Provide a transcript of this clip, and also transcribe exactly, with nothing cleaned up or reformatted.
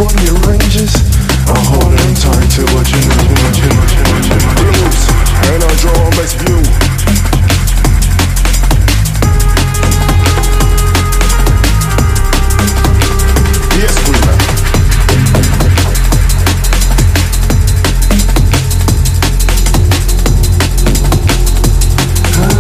from your ranges. I'm holding tight to what you know, what you know, what you know, what you know. And I draw a best view.